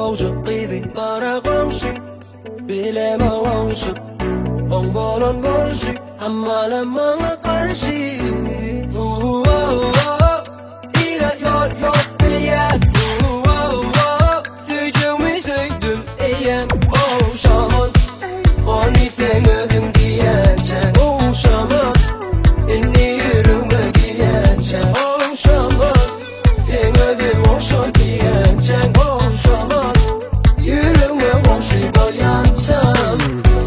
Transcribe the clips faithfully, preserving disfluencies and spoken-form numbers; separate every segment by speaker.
Speaker 1: Olacak kıydı para komşu Bileme olsun On bolon borcu Hammalamana karşı Oh oh oh İle yol yok bilen Oh oh oh Söyleyeceğimi söyledim eğen Oh şaman Onu sen ödün diyeceksin Oh şaman Inni yürüme diyeceksin Oh şaman Sen ödün olsun diyeceksin Oh şaman Yürüme komşu bol yansam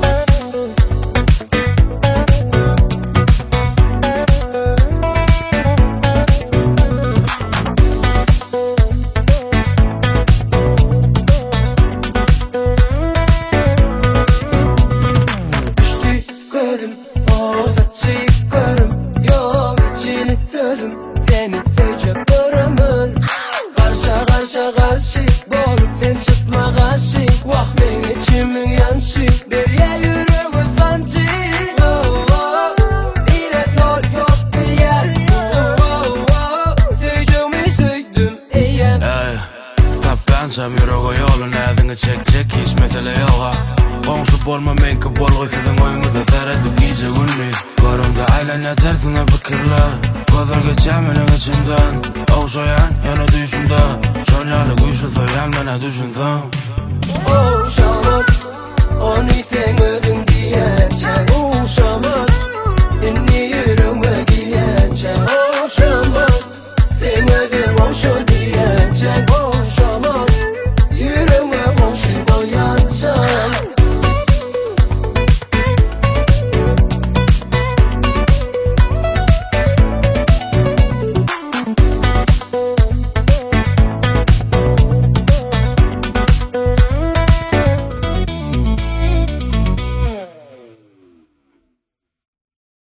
Speaker 1: Seni sevecek görümün Karşa karşa karşı Bolup sen çıkma karşı Vah ben içimin yanşı Beriye yürü sancı Oh oh İle yol yok bir yer Oh oh Söyleyeceğimi söyledim eğen
Speaker 2: Ey Tap bensem yürüğü yolun Edini çek çek hiç mesele yok ha Komşu bolma menki bol Gıysidin oyunu da seyredip giyce günlüyüz Görümde aylana tersine fikirler Gözür geçemenin içimden Okşayan yana düşümde Şonyalı güçlü soyan bana düşünsem
Speaker 1: Oh şaman Onu sen ödün diyeceksin Oh şaman